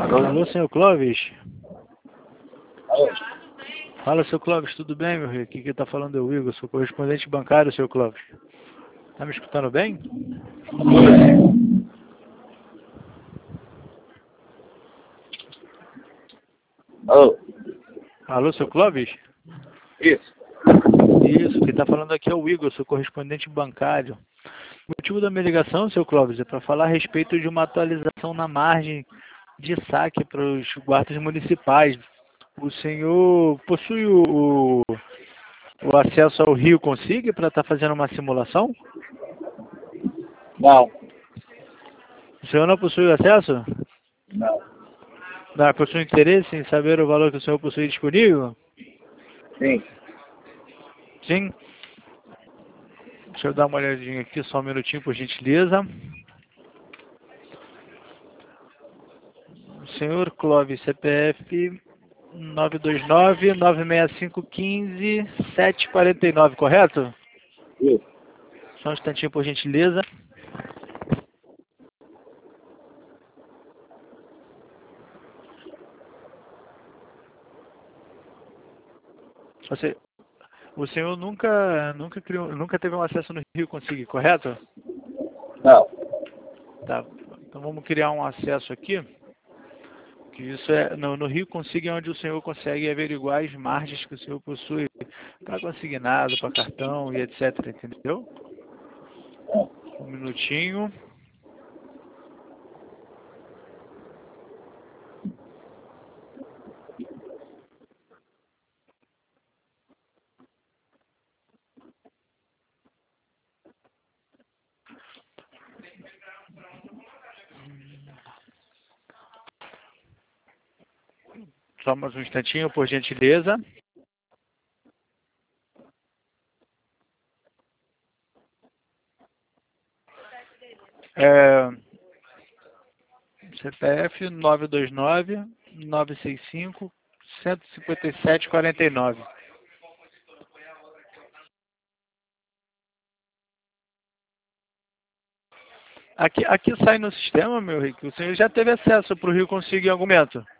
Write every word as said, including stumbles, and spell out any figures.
Alô? Alô, senhor Clóvis? Alô? Fala, seu Clóvis, tudo bem, meu rei? Aqui quem está falando é o Igor, sou correspondente bancário, seu Clóvis. Tá me escutando bem? Alô? Alô, seu Clóvis? Isso. Isso, quem está falando aqui é o Igor, sou correspondente bancário. O motivo da minha ligação, seu Clóvis, é para falar a respeito de uma atualização na margem de saque para os guardas municipais. O senhor possui o, o, o acesso ao Rio Consigue para estar fazendo uma simulação? Não. O senhor não possui o acesso? Não. Não, possui interesse em saber o valor que o senhor possui disponível? Sim. Sim? Deixa eu dar uma olhadinha aqui, só um minutinho, por gentileza. Senhor Clóvis, C P F nove dois nove, nove seis cinco, um cinco, sete quatro nove, correto? Isso. Só um instantinho, por gentileza. Você, o senhor nunca, nunca, criou, nunca teve um acesso no Rio Consigo, correto? Não. Tá. Então vamos criar um acesso aqui. Que isso é no, no Rio Consigo é onde o senhor consegue averiguar as margens que o senhor possui para consignado, para cartão e etc. Entendeu? Um minutinho. Só mais um instantinho, por gentileza. É, C P F nove dois nove, nove seis cinco, um cinco sete quatro nove. Aqui, aqui sai no sistema, meu Rico. O senhor já teve acesso para o Rio Consigo em algum momento?